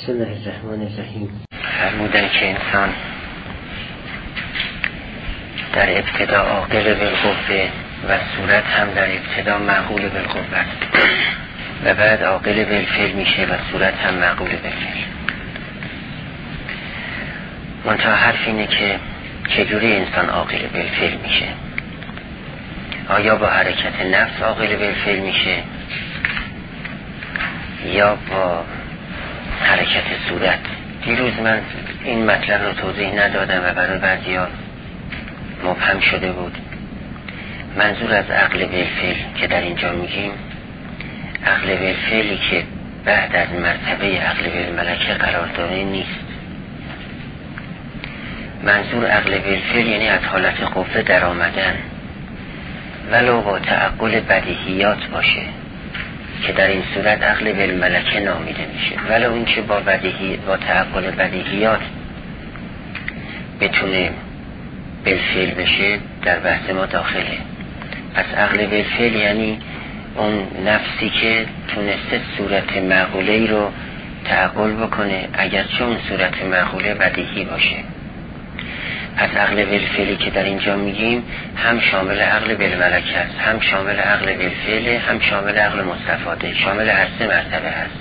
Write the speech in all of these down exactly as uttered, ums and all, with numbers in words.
بسم الله الرحمن الرحیم. فرمودن که انسان در ابتدا عاقل بالقوه و صورت هم در ابتدا معقول بالقوه و بعد عاقل بالفعل میشه و صورت هم معقول بالفعل. منتها حرف اینه که چجوری انسان عاقل بالفعل میشه؟ آیا با حرکت نفس عاقل بالفعل میشه یا با حرکت صورت؟ دیروز من این مطلب رو توضیح ندادم و برای بعضیا مبهم شده بود. منظور از عقل بالفعل که در اینجا میگیم عقل بالفعلی که بعد از مرتبه عقل بالملکه قرار داره نیست. منظور عقل بالفعل یعنی از حالت قوه در آمدن ولو با تعقل بدیهیات باشه که در این صورت عقل بالملکه نامیده میشه، ولو این که با بدیهی با تعقل بدیهیات بتونه بالفعل بشه در بحث ما داخله. پس عقل بالفعل یعنی اون نفسی که تونسته صورت معقوله ای رو تعقل بکنه اگرچه اون صورت معقوله بدیهی باشه. پس عقل بالفعلی که در اینجا میگیم هم شامل عقل بالملکه است، هم شامل عقل بالفعل، هم شامل عقل مستفاده، شامل هر سه مرتبه هست.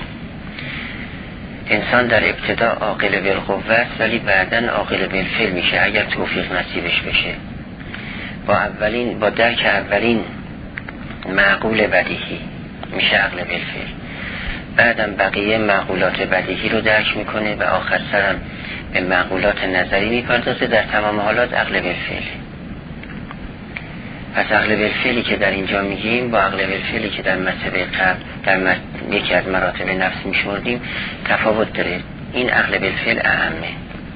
انسان در ابتدا عاقل بالقوه است ولی بعداً عاقل بالفعل میشه اگر توفیق نصیبش بشه. با اولین با درک اولین معقول بدیهی میشه عقل بالفعل، بعدم بقیه معقولات بدیهی رو درک میکنه و آخر سرم به معقولات نظری میپردازه. در تمام حالات عقل بالفعل. پس عقل بالفعلی که در اینجا میگیم با عقل بالفعلی که در مرتبه قبل در مر... یکی از مراتب نفس میشمردیم تفاوت داره. این عقل بالفعل اهمه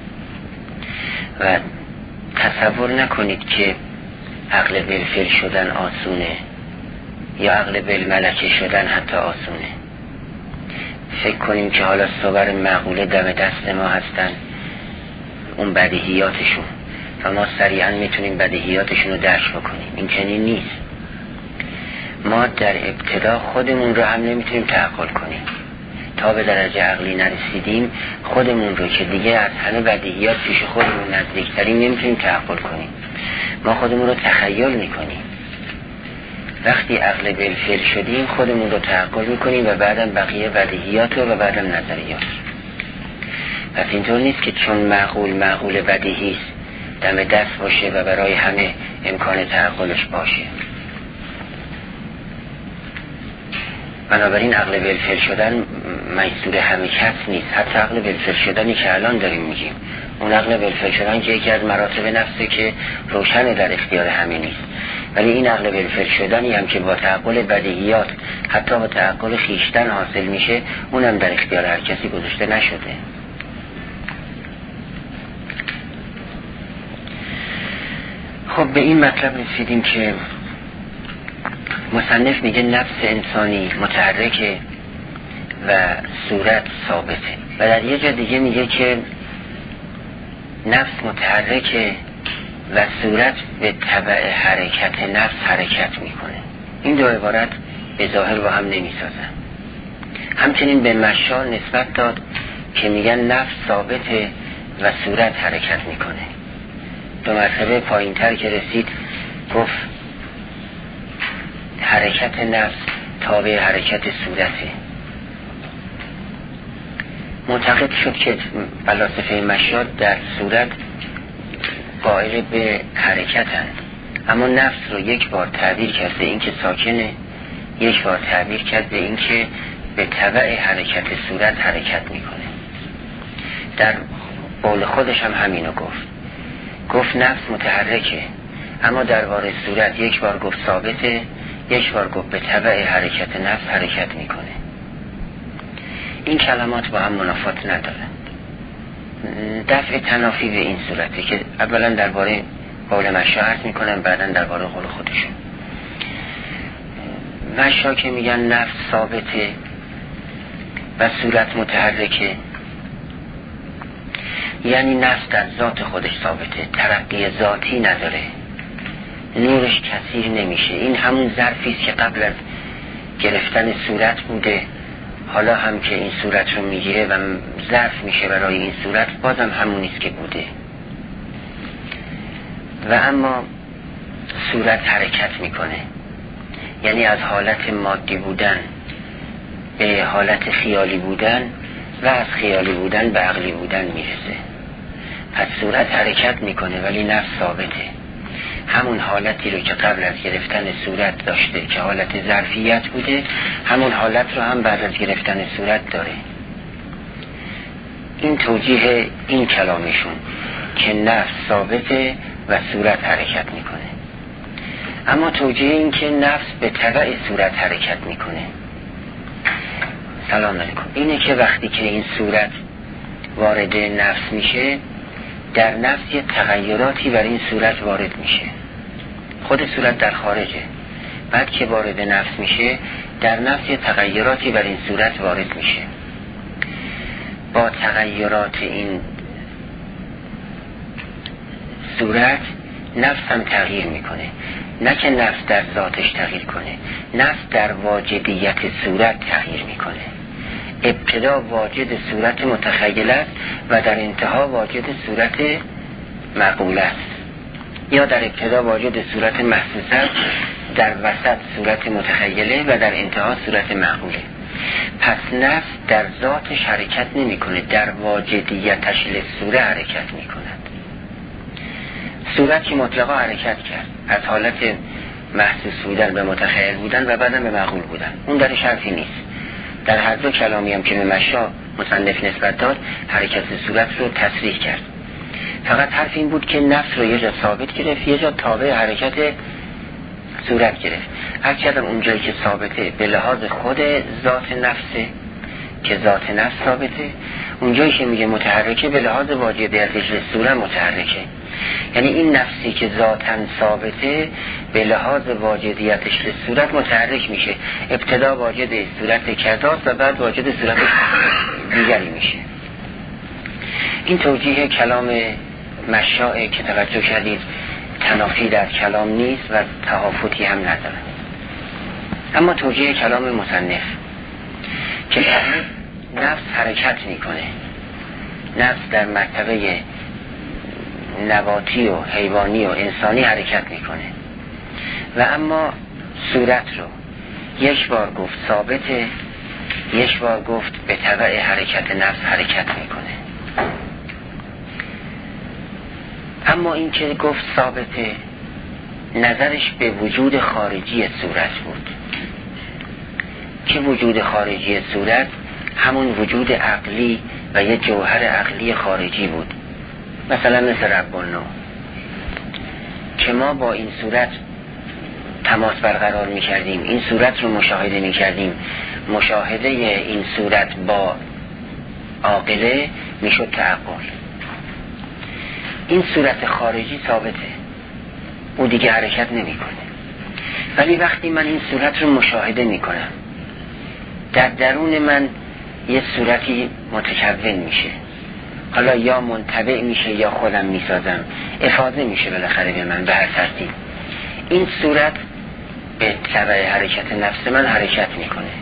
و تصور نکنید که عقل بالفعل شدن آسونه یا عقل بالملکه شدن حتی آسونه. فکر کنیم که حالا صور معقوله دم دست ما هستن، اون بدیهیاتشون، و ما سریعا میتونیم بدیهیاتشون رو درک بکنیم. این چنین نیست. ما در ابتدا خودمون رو هم نمیتونیم تعقل کنیم تا به درجه عقلی نرسیدیم. خودمون رو که دیگه از همه بدیهیات پیش خودمون نزدیکتریم نمیتونیم تعقل کنیم. ما خودمون رو تخیل میکنیم. وقتی عقل بالفعل شدیم خودمون رو تعقل میکنیم و بعداً بقیه بدیهیات رو و بعداً نظریات. پس اینطور نیست که چون معقول معقول بدیهی است دم دست باشه و برای همه امکان تعقلش باشه. بنابراین عقل بالفعل شدن میسور همه کس نیست. حتی عقل بالفعل شدنی که الان داریم میگیم، اون عقل بالفعل شدن که یکی از مراتب نفسه که روشن در اختیار همه نیست، ولی این عقل بالفعل شدنی هم که با تعقل بدیهیات حتی با تعقل خیشتن حاصل میشه، اونم در اختیار هر کسی گذاشته نشده. خب به این مطلب رسیدیم که مصنف میگه نفس انسانی متحرکه و صورت ثابته، و در یه جا دیگه میگه که نفس متحرکه و صورت به تبع حرکت نفس حرکت میکنه. این دو عبارت به ظاهر با هم نمیسازن. همچنین به مشال نسبت داد که میگن نفس ثابته و صورت حرکت میکنه. دو مرتبه پایین تر که رسید گفت حرکت نفس تابع حرکت صورته. معتقد شد که فلاسفه مشاد در صورت قائل به حرکتن، اما نفس رو یک بار تعبیر کرد به این که ساکنه، یک بار تعبیر کرد به این که به تبع حرکت صورت حرکت میکنه. در قول خودش هم همینو گفت. گفت نفس متحرکه، اما درباره صورت یک بار گفت ثابته، یک بار گفت به تبع حرکت نفس حرکت میکنه. این کلمات با هم منافات ندارن. دفع تنافی به این صورته که اولا درباره قول مشا عرض میکنن، بعدا درباره قول خودشون. مشا که میگن نفس ثابته و صورت متحرکه، یعنی نفس در ذات خودش ثابته، ترقی ذاتی نداره، نورش کثیر نمیشه. این همون ظرفیست که قبل از گرفتن صورت بوده، حالا هم که این صورت رو میگیره و ظرف میشه برای این صورت بازم همونیست که بوده. و اما صورت حرکت میکنه، یعنی از حالت مادی بودن به حالت خیالی بودن و از خیالی بودن به عقلی بودن میرسه. پس صورت حرکت میکنه ولی نفس ثابته. همون حالتی رو که قبل از گرفتن صورت داشته که حالت ظرفیت بوده، همون حالت رو هم بعد از گرفتن صورت داره. این توجیه این کلامشون که نفس ثابته و صورت حرکت میکنه. اما توجیه این که نفس به تبع صورت حرکت میکنه، سلام علیکم، اینه که وقتی که این صورت وارد نفس میشه، در نفس یه تغییراتی بر این صورت وارد میشه. خود صورت در خارجه، بعد که وارد نفس میشه در نفس یه تغییراتی بر این صورت وارد میشه. با تغییرات این صورت نفس هم تغییر میکنه. نه که نفس در ذاتش تغییر کنه، نفس در واجدیت صورت تغییر میکنه. ابتدا واجد صورت متخیل است و در انتها واجد صورت معقول است، یا در ابتدا واجد صورت محسوس است، در وسط صورت متخیله و در انتها صورت معقوله. پس نفس در ذاتش حرکت نمی کنه، در واجدیتش للصوره حرکت می کند. صورت که مطلقا حرکت کرد از حالت محسوس بودن به متخیل بودن و بعدم به معقول بودن، اون درش حرفی نیست. در هر دو کلامی هم که به مشا مصنف نسبت داد حرکت صورت رو تصریح کرد. فقط حرف این بود که نفس رو یه جا ثابت گرفت، یه جا تابع حرکت صورت گرفت. هر چقدر اونجایی که ثابته به لحاظ خود ذات نفسه که ذات نفس ثابته، اونجایی که میگه متحرکه به لحاظ واجدیتش صورت متحرکه. یعنی این نفسی که ذاتاً ثابته به لحاظ واجدیتش صورت متحرک میشه. ابتدا واجد صورت کذاست و بعد واجد صورت دیگری میشه. این توجیه کلام مشاء که توجه کردید تنافی در کلام نیست و تهافتی هم نداره. اما توجیه کلام مصنف که نفس حرکت میکنه، نفس در مرتبه نباتی و حیوانی و انسانی حرکت میکنه و اما صورت رو یک بار گفت ثابته، یک بار گفت به تبع حرکت نفس حرکت میکنه. اما این که گفت ثابته نظرش به وجود خارجی صورت بود که وجود خارجی صورت همون وجود عقلی و یه جوهر عقلی خارجی بود، مثلا مثل رب النوع که ما با این صورت تماس برقرار می کردیم، این صورت رو مشاهده می کردیم. مشاهده این صورت با عاقله می شد تعقل. این صورت خارجی ثابته، او دیگه حرکت نمی کنه. ولی وقتی من این صورت رو مشاهده می کنم، در درون من یه صورتی متکون میشه، حالا یا منطبع میشه یا خودم میسازم، افاضه میشه بالاخره به من به هر ترتیب. این صورت به تبع حرکت نفس من حرکت میکنه.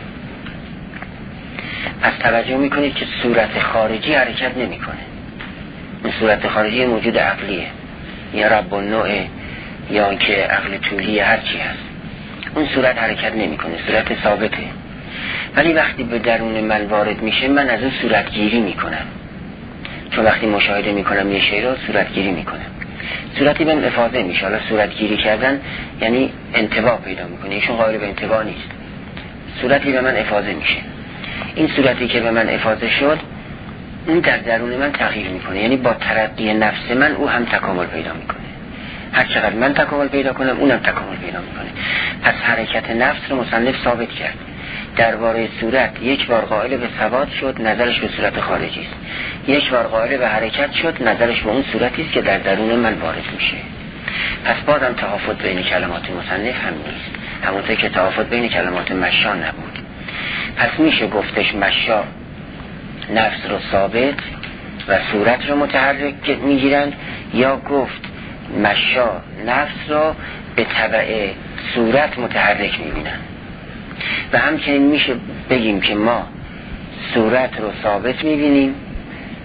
پس توجه میکنید که صورت خارجی حرکت نمیکنه. این صورت خارجی موجود عقلیه، یا رب النوع یا که عقل طولی هرچی هست، اون صورت حرکت نمیکنه، صورت ثابته. ولی وقتی به درون من وارد میشه من از اون صورت گیری میکنم، چون وقتی مشاهده میکنم یه شی رو صورت گیری میکنم، صورتی بهم افاضه میشه. حالا صورت گیری کردن یعنی انطباع پیدا میکنه، ایشون قائل به انطباع نیست، صورتی به من افاضه میشه. این صورتی که به من افاضه شد اون در درون من تغییر میکنه، یعنی با ترقی نفس من او هم تکامل پیدا میکنه. هر چقدر من تکامل پیدا کنم اونم تکامل پیدا میکنه. پس حرکت نفس رو مصنف ثابت کرد. درباره صورت یک بار قائل به ثبات شد، نظرش به صورت خارجی است. یک بار قائل به حرکت شد، نظرش به اون صورتی است که در درون من وارد میشه. پس بازم تفاوت بین کلمات مصنف هم نیست، همونطور که تفاوت بین کلمات مشا نبود. پس میشه گفتش مشا نفس رو ثابت و صورت رو متحرک میگیرند، یا گفت مشا نفس رو به تبع صورت متحرک میبینن. و همچنین میشه بگیم که ما صورت رو ثابت میبینیم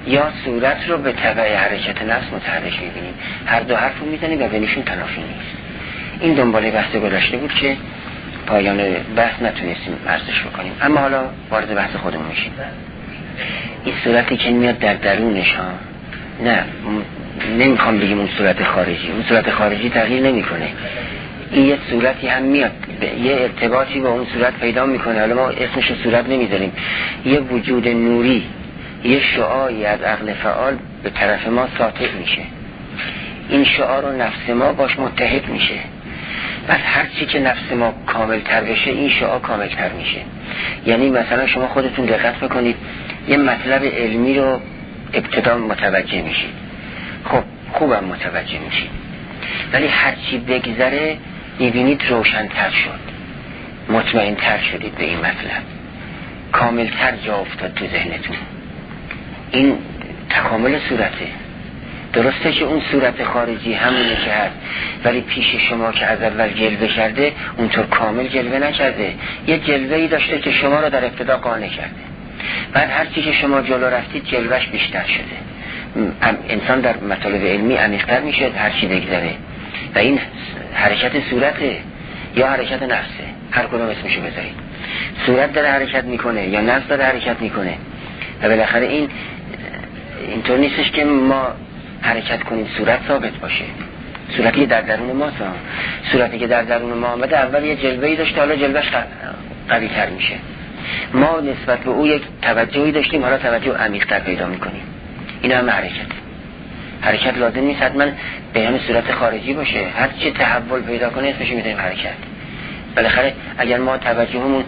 یا صورت رو به تبع حرکت نفس متحرک میبینیم. هر دو حرف رو میزنیم و بینشون تنافی نیست. این دنباله بحث گذشته بود که پایان بحث نتونستیم عرضش بکنیم، اما حالا وارد بحث خودمون میشیم. این صورتی که میاد در درونش ها، نه نمیخوام بگیم اون صورت خارجی، اون صورت خارجی تغییر نمیکنه. این یه صورتی هم میاد یه ارتباطی با اون صورت پیدا میکنه، حالا ما اسمش صورت نمیذاریم. یه وجود نوری، یه شعاعی از عقل فعال به طرف ما ساطع میشه. این شعاع رو نفس ما باش متحد میشه. بس هر چی که نفس ما کامل تر بشه این شعاع کامل تر میشه. یعنی مثلا شما خودتون دقت بکنید، یه مطلب علمی رو ابتدا متوجه میشید، خب خوبم متوجه میشید، ولی هر چی بگذره میبینید روشن تر شد، مطمئن تر شدید به این مطلب، کامل تر جا افتاد تو ذهنتون. این تکامل صورته. درسته که اون صورت خارجی همونه که هست، ولی پیش شما که از اول جلوه کرده اونطور کامل جلوه نکرده. یه جلوه‌ای داشته که شما رو در ابتدا قانع کرده، بعد هر چی که شما جلو رفتید جلوهش بیشتر شده. انسان در مطالب علمی عمیق‌تر میشه هر چی بگذره، و این حرکت صورته یا حرکت نفسه، هر کدوم اسمشو بذارید. صورت داره حرکت میکنه یا نفس داره حرکت میکنه، و بالاخره این اینطور نیستش که ما حرکت کنیم صورت ثابت باشه. صورتی در درون ما سام. صورتی که در درون ما آمده اول یه جلوه‌ای داشته، حالا جلوهش قوی تر میشه. ما نسبت به او یک توجهی داشتیم، حالا توجه عمیق‌تر پیدا میکنیم. این هم حرکت. حرکت لازم نیست حتما به همین صورت خارجی باشه، هر چی تحول پیدا کنه اسمش میذاریم حرکت. بالاخره اگر ما توجهمون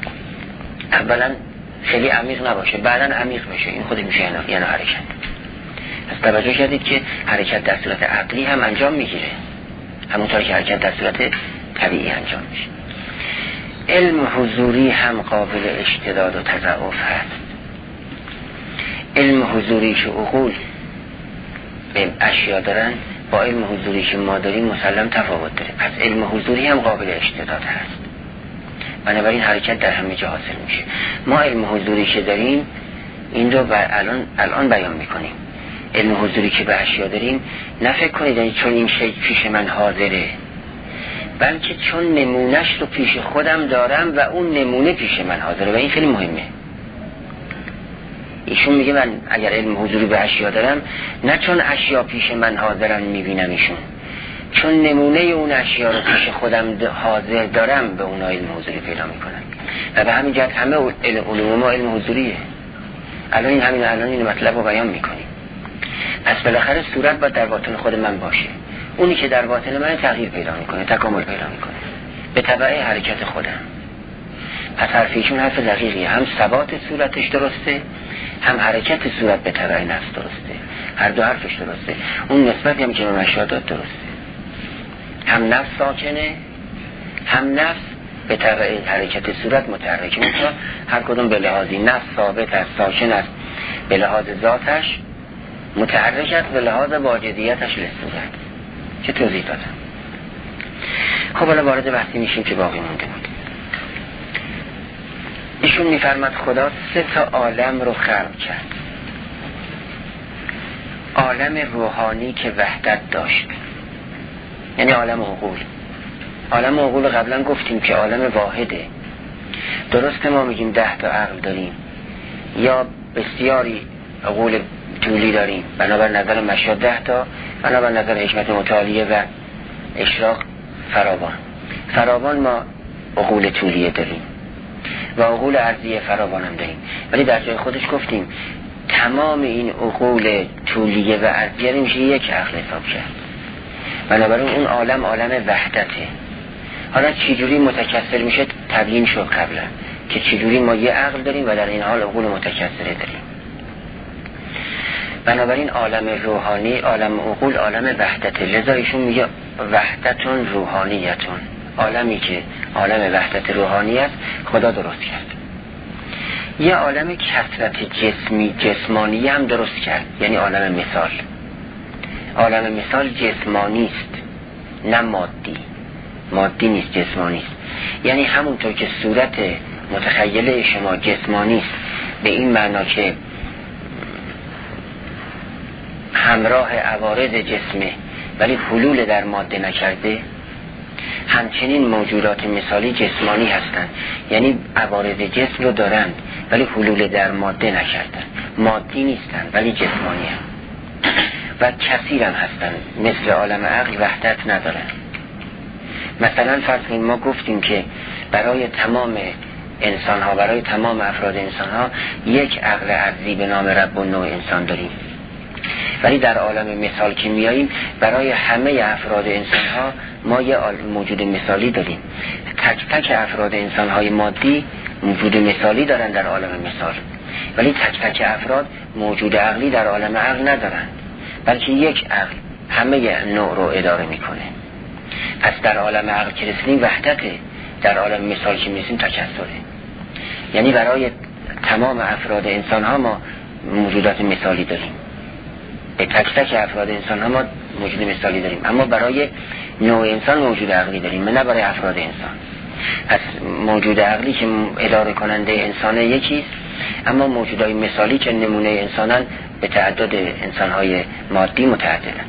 اولا خیلی عمیق نباشه بعداً عمیق بشه، این خود میشه یعنی حرکت. پس توجه کردید که حرکت در صورت عقلی هم انجام میگیره، همونطور که حرکت در صورت طبیعی انجام میشه. علم حضوری هم قابل اشتداد و تضعف هست. علم حضوری که عقول به اشیا دارن با علم حضوری که ما داریم مسلم تفاوت داره. پس علم حضوری هم قابل اشتداد هست، بنابراین حرکت در همه جا حاصل میشه. ما علم حضوری که داریم این رو الان الان بیان میکنیم. علم حضوری که به اشیا داریم، نه فکر کنید یعنی چون این شی پیش من حاضره، بلکه چون نمونهش رو پیش خودم دارم و اون نمونه پیش من حاضره، و این خیلی مهمه. ایشون میگه من اگر علم حضوری به اشیا دارم، نه چون اشیا پیش من حاضرن میبینم ایشون، چون نمونه اون اشیا رو پیش خودم حاضر دارم به اون علم حضوری پیدا میکنم. و به همین جهت همه علوم ما علم حضوریه. الان این همین الان این مطلب رو بیان میکنیم. پس بالاخره صورت باید در باطن خود من باشه. اونی که در باطن من تغییر پیدا میکنه، تکامل پیدا میکنه به تبع حرکت خودم. پس حرفیشون حرف دقیقیه، هم ثبات صورتش درسته، هم حرکت صورت به تبع نفس درسته. هر دو حرفش درسته. اون نسبتی هم که به مشاهدات درسته، هم نفس ساکنه، هم نفس به تبع حرکت صورت متحرکه. مثلا هر کدوم به لحاظی نفس ثابت است، ساکن است به لحاظ ذاتش، متحرک است به لحاظ واجدیتش لصورت. چه توضیح دادم؟ خب حالا وارد بحثی میشیم که باقی مونده بود. ایشون میفرماد خدا سه تا عالم رو خلق کرد. عالم روحانی که وحدت داشت، یعنی عالم عقول. عالم عقول قبلا گفتیم که عالم واحده. درسته ما میگیم ده تا عقل داریم یا بسیاری عقول طولی داریم، بنابر نظر مشاهد ده تا، بنابر نظر حکمت متعالیه و اشراق فراوان. فراوان ما عقول طولیه داریم و عقول ارضیه فراوان هم داریم، ولی در جای خودش گفتیم تمام این عقول طولیه و ارضیه میشه یک عقل حساب کرد. بنابراین اون عالم عالم وحدته. حالا چجوری متکثر میشه تبیین شد قبلا که چجوری ما یه عقل داریم و در این حال عقول متکثره داریم. بنابراین عالم روحانی، عالم عقول، عالم وحدته. لذا ایشون میگه وحدتون روحانیتون. عالمی که عالم وحدت روحانی است خدا درست کرد. یه عالم کثرت جسمی جسمانی هم درست کرد، یعنی عالم مثال. عالم مثال جسمانی است نه مادی. مادی نیست، جسمانی است. یعنی همونطور که صورت متخیله شما جسمانی است به این معنا که همراه عوارض جسمه ولی حلول در ماده نکرده، همچنین موجودات مثالی جسمانی هستند، یعنی عوارض جسم رو دارند ولی حلول در ماده نکردن، مادی نیستند ولی جسمانی هستند و کثیر هم هستند، مثل عالم عقل وحدت ندارند. مثلا فرض کنید ما گفتیم که برای تمام انسان ها، برای تمام افراد انسان ها یک عقل ارضی به نام رب النوع انسان داریم، ولی در عالم مثال که میاییم برای همه افراد انسان ها ما یه موجود مثالی داریم. تک تک افراد انسان های مادی موجود مثالی دارن در عالم مثال، ولی تک تک افراد موجود عقلی در عالم عقل ندارن، بلکه یک عقل همه نوع رو اداره میکنه. پس در عالم عقل که رسیدیم وحدته، در عالم مثال که میرسیم تکثره. یعنی برای تمام افراد انسان ها ما موجودات مثالی داریم، به تک تک افراد انسان ها ما موجود مثالی داریم، اما برای نوع انسان موجود عقلی داریم، نه برای افراد انسان. پس موجود عقلی که اداره کننده انسان یکیست، اما موجودای مثالی که نمونه انسانن به تعدد انسانهای مادی متعددن.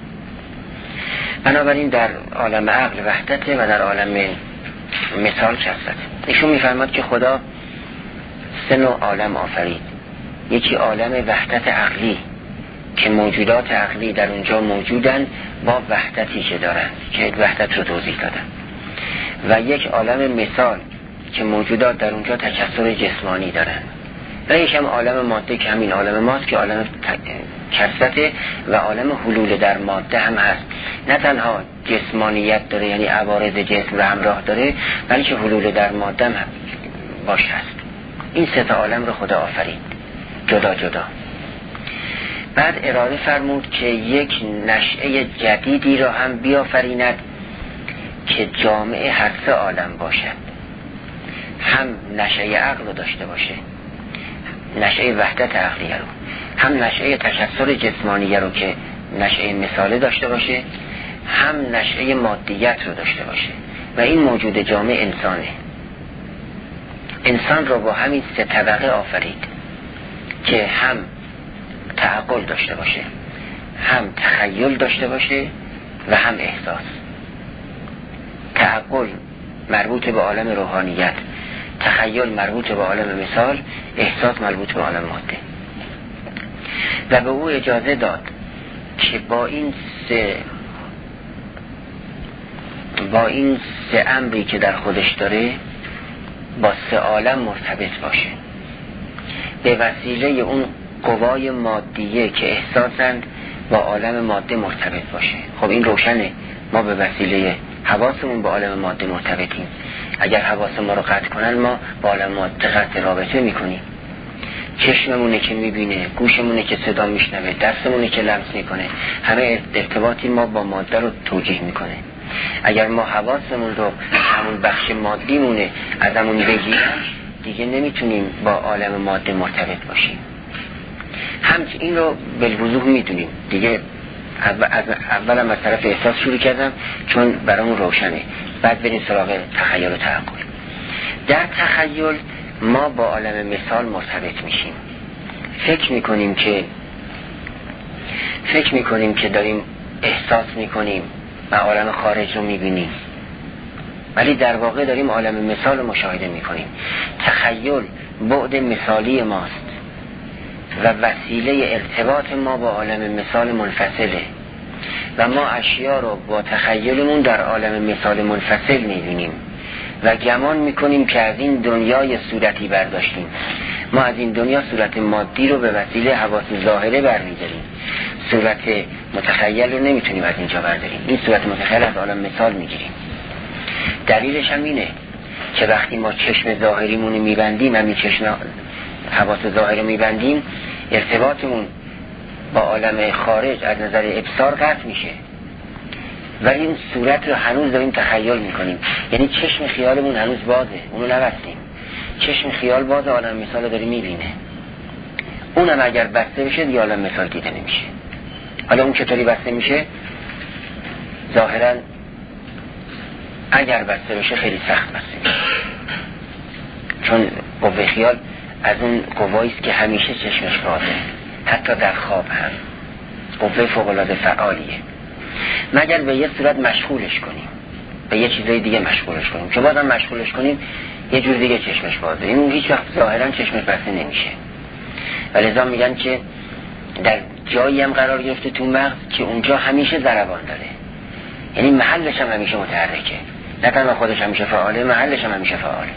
بنابراین در عالم عقل وحدته و در عالم مثال کثرته. ایشون میفرماد که خدا سه نوع عالم آفرید. یکی عالم وحدت عقلی که موجودات عقلی در اونجا موجودن با وحدتی که دارن، که وحدت رو توضیح دادن، و یک عالم مثال که موجودات در اونجا تکثر جسمانی دارن، و یک هم عالم ماده که همین عالم ماست که عالم کثرته و عالم حلول در ماده هم هست. نه تنها جسمانیت داره یعنی عوارض جسم رو همراه داره، بلکه حلول در ماده هم باش هست. این سه تا عالم رو خدا آفرید جدا جدا. بعد اراده فرمود که یک نشأه جدیدی را هم بیافریند که جامع هر سه عالم باشد، هم نشأه عقل رو داشته باشه، نشأه وحدت عقلیه رو، هم نشأه تکثر جسمانیه رو که نشأه مثاله داشته باشه، هم نشأه مادیت رو داشته باشه. و این موجود جامع انسانه. انسان رو با همین سه طبقه آفرید که هم تعقل داشته باشه، هم تخیل داشته باشه و هم احساس. تعقل مربوط به عالم روحانیت، تخیل مربوط به عالم مثال، احساس مربوط به عالم ماده. و به او اجازه داد که با این سه با این سه امری که در خودش داره با سه عالم مرتبط باشه، به وسیله اون قوای مادیه که احساسند با عالم ماده مرتبط باشه. خب این روشنه، ما به وسیله حواسمون با عالم ماده مرتبطیم. اگر حواس ما رو قطع کنن ما با عالم ماده قطع رابطه میکنیم. چشممونه که میبینه، گوشمونه که صدا میشنوه، دستمونه که لمس میکنه، همه ارتباطی ما با ماده رو توجیه میکنه. اگر ما حواسمون رو همون بخش مادیمونه ازمون بگیرن، دیگه نمیتونیم با عالم ماده مرتبط باشیم. هم این رو بالوضوح میدونیم دیگه. اول هم از طرف احساس شروع کردم چون برامون روشنه، بعد بریم سراغ تخیل و تعقل. در تخیل ما با عالم مثال مرتبط میشیم، فکر میکنیم که فکر میکنیم که داریم احساس میکنیم و عالم خارج رو میبینیم، ولی در واقع داریم عالم مثال رو مشاهده میکنیم. تخیل بعد مثالی ماست و وسیله ارتباط ما با عالم مثال منفصله و ما اشیا رو با تخیلمون در عالم مثال منفصل میبینیم و گمان میکنیم که از این دنیای صورتی برداشتیم. ما از این دنیا صورت مادی رو به وسیله حواس ظاهره برمیداریم، صورت متخیل رو نمیتونیم از اینجا برداریم. این صورت متخیل از عالم مثال میگیریم. دلیلش هم اینه که وقتی ما چشم ظاهریمون رو میبندیم، همین چشم حواس ظاهر رو میبندیم، ارتباطمون با عالم خارج از نظر ابصار قطع میشه، ولی این صورت رو هنوز داریم تخیل میکنیم. یعنی چشم خیالمون هنوز بازه، اونو نبستیم. چشم خیال باز، عالم مثال رو داری میبینه. اونم اگر بسته بشه دیگه عالم مثال دیده نمیشه. حالا اون چطوری بسته میشه؟ ظاهرا اگر بسته بشه خیلی سخت بسته میشه، چون قوه خیال از اون قواییست که همیشه چشمش بازه، حتی در خواب هم. قوه فوق‌العاده فعالیه، مگر به یه صورت مشغولش کنیم، به یه چیزای دیگه مشغولش کنیم که بازم مشغولش کنیم یه جور دیگه چشمش بازه، این هیچ وقت ظاهرا چشمش بسته نمیشه. ولذا میگن که در جایی هم قرار گرفته تو مغز که اونجا همیشه ضربان داره، یعنی محلش هم همیشه متحرکه، نه تنها خودش همیشه فعاله، محلش هم همیشه فعاله.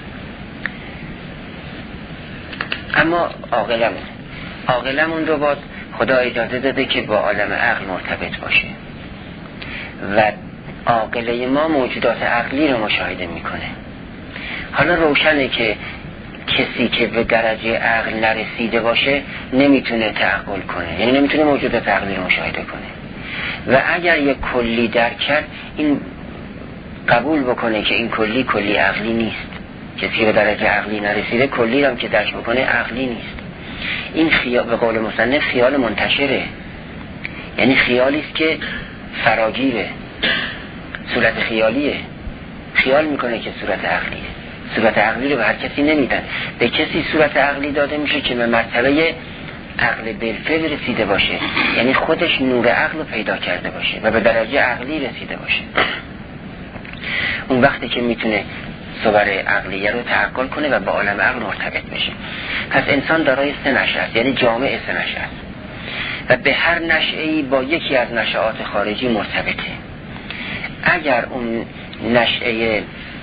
اما عاقلمون عاقلمون رو باز خدا اجازه داده که با عالم عقل مرتبط باشه و عاقله ما موجودات عقلی رو مشاهده میکنه. حالا روشنه که کسی که به درجه عقل نرسیده باشه نمیتونه تعقل کنه، یعنی نمیتونه موجودات عقلی رو مشاهده کنه و اگر یک کلی درک کرد این قبول بکنه که این کلی کلی عقلی نیست. کسی به درجه عقلی نرسیده کلی هم که درک بکنه عقلی نیست. این خیال به قول مصنف خیال منتشره، یعنی خیالی است که فراگیره، صورت خیالیه، خیال میکنه که صورت عقلیه. صورت عقلی رو به هر کسی نمیدن، به کسی صورت عقلی داده میشه که به مرتبه عقل بالفعل رسیده باشه، یعنی خودش نور عقل رو پیدا کرده باشه و به درجه عقلی رسیده باشه. اون وقتی که میتونه صور عقلیه رو تعقل کنه و با عالم عقل مرتبط بشه. پس انسان دارای سه نشأه است، یعنی جامع سه نشأه است و به هر نشأه‌ای با یکی از نشأات خارجی مرتبطه. اگر اون نشأه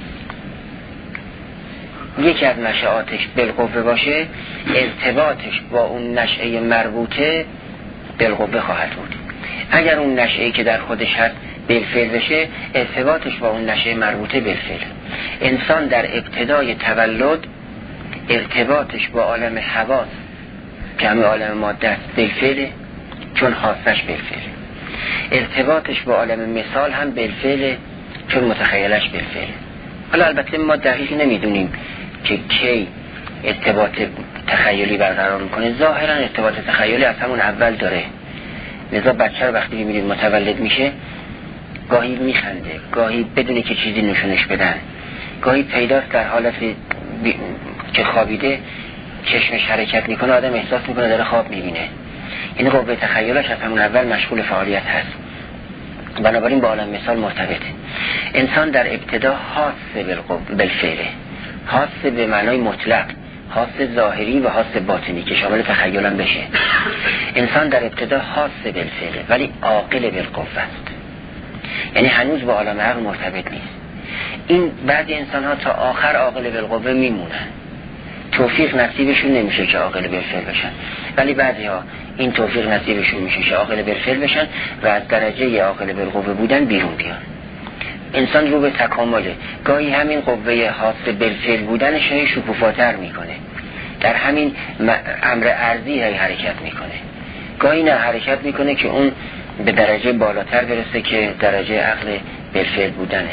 یکی از نشأاتش بالقوه باشه، ارتباطش با اون نشأه مربوطه بالقوه خواهد بود. اگر اون نشأه‌ای که در خودش هست بالفعل بشه، ارتباطش با اون نشأه مربوطه بالفعل. انسان در ابتدای تولد ارتباطش با عالم حواس که همه عالم ماده است بالفعل، چون حاسش بالفعل. ارتباطش با عالم مثال هم بالفعل، چون متخیلش بالفعل. حالا البته ما دقیق نمیدونیم که کی ارتباط تخیلی برقرار میکنه. ظاهرا ارتباط تخیلی از همون اول داره، لذا بچه رو وقتی میبینید متولد میشه گاهی میخنده، گاهی بدونه که چیزی نشونش بدن، گاهی پیداست در حالت بی... که خوابیده چشمش حرکت میکنه، آدم احساس میکنه داره خواب میبینه. این قوه تخیلش از همون اول مشغول فعالیت هست، بنابراین با عالم مثال مرتبطه. انسان در ابتدا حاس بالفعله، حاس به معنای مطلق، حاس ظاهری و حاس باطنی که شامل تخیل هم بشه. انسان در ابتدا حاس بالفعله ولی عاقل بالقوه است، یعنی هنوز با عالم عقل مرتبط نیست. این بعضی انسان ها تا آخر عاقل بالقوه میمونن، توفیق نصیبشون نمیشه که عاقل بالفعل بشن، ولی بعضی ها این توفیق نصیبشون میشه که عاقل بالفعل بشن و از درجه عاقل بالقوه بودن بیرون بیان. انسان رو به تکامله، گاهی همین قوه حاس بالفعل بودنش هی شکوفاتر میکنه، در همین امر ارضی هی حرکت میکنه، گاهی نه حرکت میکنه که اون به درجه بالاتر برسه که درجه عقل بالفعل بودنه.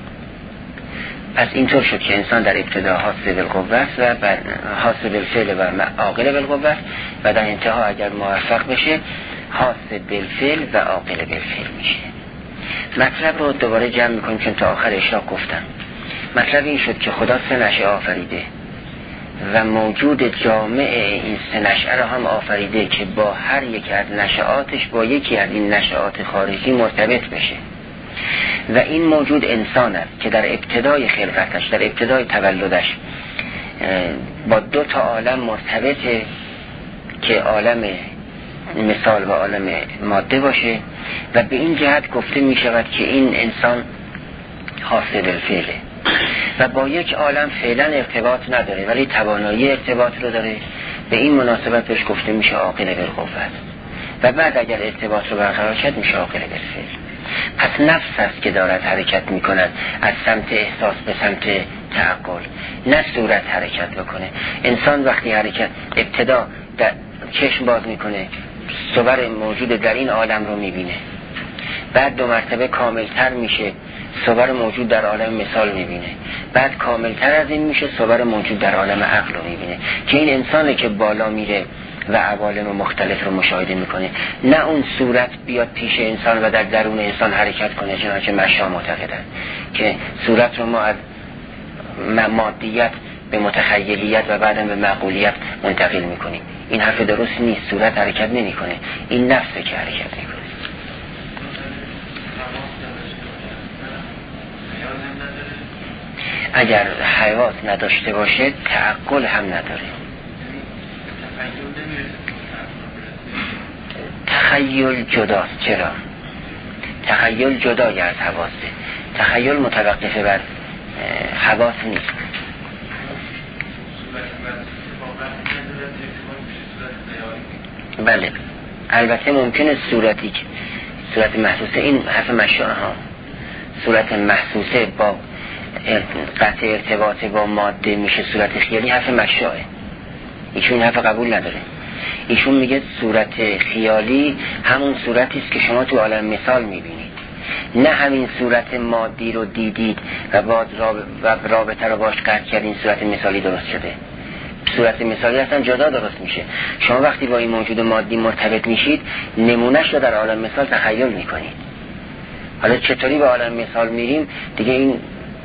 پس اینطور شد که انسان در ابتدا حاس بالقوه است و بر حاس بالفعل و عاقل بالقوه است و در انتها اگر موفق بشه حاس بالفعل و عاقل بالفعل میشه. مطلب رو دوباره جمع میکنیم چون تا آخر اشراق گفتم. مطلب این شد که خدا سه نشأه آفریده و موجود جامع این سه نشأه رو هم آفریده که با هر یک از نشأاتش با یکی از این نشأات خارجی مرتبط بشه و این موجود انسان است که در ابتدای خلقتش، در ابتدای تولدش با دو تا عالم مرتبطه که عالم مثال و عالم ماده باشه و به این جهت گفته می شود که این انسان حاصل بالفعله و با یک عالم فعلا ارتباط نداره ولی توانایی ارتباط رو داره. به این مناسبت بهش گفته میشه عاقل بالقوه و بعد اگر ارتباط رو برقرار کرد میشه عاقل بالفعل. پس نفس است که دارد حرکت میکند از سمت احساس به سمت تعقل، نه صورت حرکت بکنه. انسان وقتی حرکت ابتدا در چشم باز میکنه صور موجود در این عالم رو میبینه، بعد دو مرتبه کاملتر میشه صور موجود در عالم مثال میبینه، بعد کاملتر از این میشه صور موجود در عالم عقل رو میبینه که این انسانه که بالا میره و عوالم مختلف رو مشاهده میکنه، نه اون صورت بیاد پیش انسان و در درون انسان حرکت کنه چنانچه مشا معتقدن که صورت رو ما از مادیت به متخیلیت و بعدم به معقولیت منتقل میکنیم. این حرف درست نیست. صورت حرکت نمیکنه، این نفسه که حرکت میکنه. اگر حواس نداشته باشه تعقل هم نداره. تخیل جداست. چرا؟ تخیل جدای از حواسه. تخیل متوقفه بر حواس نیست. بله البته ممکنه صورتی که صورت محسوسه، این حرف مشاعه ها، صورت محسوسه با قطع ارتباط با ماده میشه صورت خیالی، حرف مشاعه. ایشون این حرف قبول نداره. ایشون میگه صورت خیالی همون صورتی است که شما تو عالم مثال میبینید، نه همین صورت مادی رو دیدید و بعد رابطه رو باش قطع کردین صورت مثالی درست شده. صورت مثالی اصلا جدا درست میشه. شما وقتی با این موجود مادی مرتبط میشید نمونهش رو در عالم مثال تخیل میکنید. حالا چطوری به عالم مثال میریم دیگه این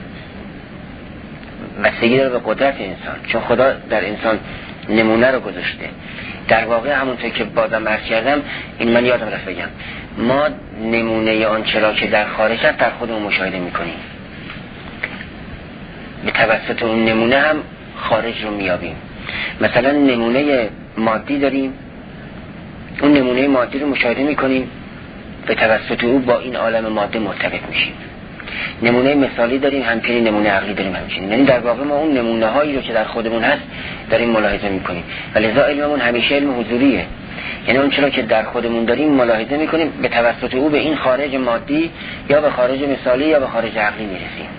بستگی داره به قدرت انسان، چون خدا در انسان نمونه رو گذاشته. در واقع همونطور که بازم عرض کردم، این من یادم رفت بگم، ما نمونه آنچه را که در خارج است در خودمون مشاهده میکنیم. به توسط اون نمونه هم خارج رو میابیم. مثلا نمونه مادی داریم، اون نمونه مادی رو مشاهده میکنیم، به توسط او با این عالم ماده مرتبط میشیم. نمونه مثالی داریم، همچنین نمونه عقلی داریم همچنین. یعنی در واقع ما اون نمونه هایی رو که در خودمون هست داریم ملاحظه میکنیم و لذا علممون همیشه علم حضوریه. یعنی اون چرا که در خودمون داریم ملاحظه میکنیم، به توسط او به این خارج مادی یا به خارج مثالی یا به خارج عقلی میرسیم.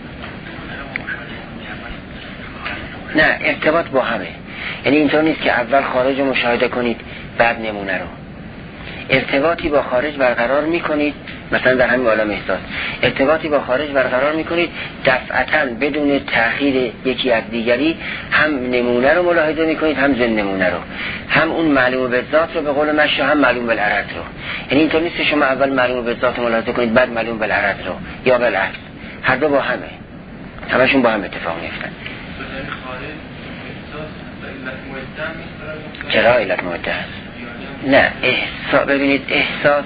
نه، ارتباط با همه. یعنی اینطور نیست که اول خارج مشاهده کنید بعد نمونه رو. ارتباطی با خارج برقرار میکنید، مثلا در همین عالم احساس ارتباطی با خارج برقرار میکنید، دفعتاً بدون تأخیر یکی از دیگری هم نمونه رو ملاحظه میکنید، هم ضمن نمونه رو، هم اون معلوم به ذات رو به قول مشا، هم معلوم بالعرض رو. یعنی اینطور نیست که شما اول معلوم به ذات ملاحظه کنید بعد معلوم بالعرض رو، یا بالعکس، هر دو با همه، همشون با هم اتفاق میفتن. چرا علت مؤده است؟ نه، احساس. ببینید احساس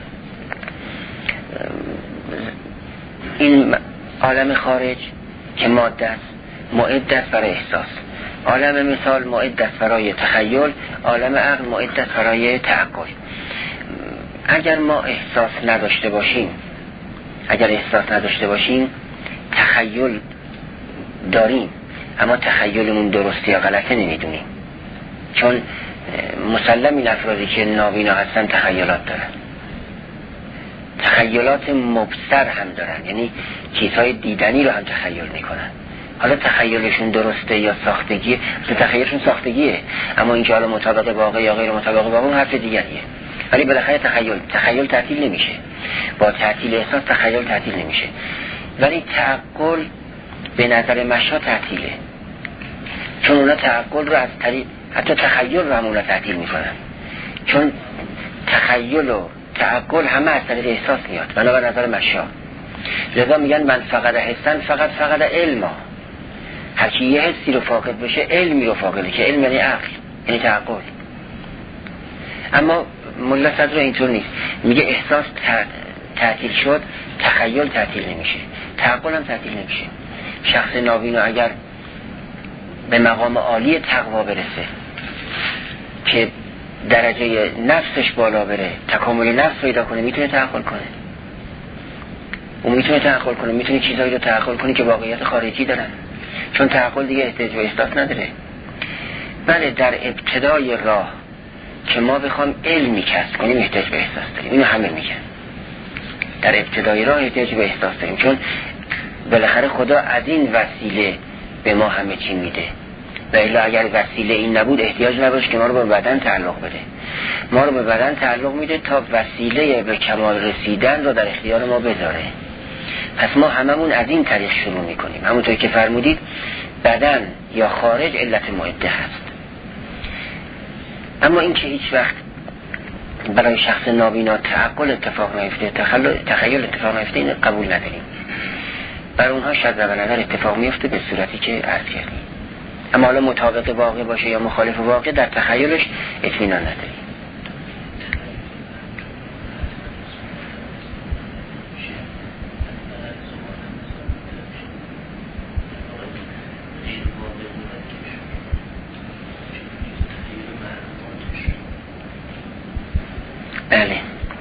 این عالم خارج که ماده است مؤد است برای احساس، عالم مثال مؤد است برای تخیل، عالم عقل مؤد است برای تعقل. اگر ما احساس نداشته باشیم اگر احساس نداشته باشیم تخیل داریم، اما تخیلمون درسته یا غلطه نمیدونیم، چون مسلم این افرادی که نابینا هستن تخیلات دارن، تخیلات مبصر هم دارن، یعنی چیزهای دیدنی رو هم تخیل میکنن. حالا تخیلشون درسته یا ساختگیه، تخیلشون ساختگیه، اما اینجا حالا مطابق واقع یا غیر مطابق واقع اون حرف دیگریه. ولی بالاخره تخیل تخیل تعطیل نمیشه، با تعطیل احساس تخیل تعطیل نمیشه. ولی تعقل به نظر مشا تعطیله، چون اونا تعقل رو از طریق حتی تخیل رو هم اونا تعطیل میکنن، چون تخیل و تعقل همه از طریق احساس میاد بنابر نظر مشا. لذا میگن من فقط حسن فقط فقط علما، هر کی یه حسی رو فاقد بشه علمی رو فاقده، که علم یعنی عقل، یعنی تعقل. اما ملا صدر اینطور نیست، میگه احساس تعطیل شد تخیل تعطیل نمیشه، تعقل هم تعطیل نمیشه. شخص نابینا اگر به مقام عالی تقوا برسه که درجه نفسش بالا بره، تکامل نفس پیدا کنه، میتونه تعقل کنه. اون میتونه تعقل کنه، میتونه چیزایی رو تعقل کنه که واقعیت خارجی دارن، چون تعقل دیگه احتیاج به احساس نداره. بله در ابتدای راه که ما بخوام علمی کسب کنیم احتیاج به احساس داریم، اینو همه میگن. در ابتدای راه احتیاج به احساس داریم، چون بالاخره خدا از این وسیله به ما همه چی میده، و الا اگر وسیله این نبود احتیاج نباشه که ما رو به بدن تعلق بده. ما رو به بدن تعلق میده تا وسیله به کمال رسیدن رو در اختیار ما بذاره. پس ما هممون از این طریق شروع میکنیم. همونطور که فرمودید بدن یا خارج علت مؤده هست. اما این که هیچ وقت برای شخص نابینا تعقل اتفاق نیفته، تخیل اتفاق نیفته، این قبول نداریم. بر اونها شذ و نظر اتفاق میفته به صورتی که عرض کردیم. اما حالا مطابق واقع باشه یا مخالف واقع، در تخیلش اطمینان نداری. بله،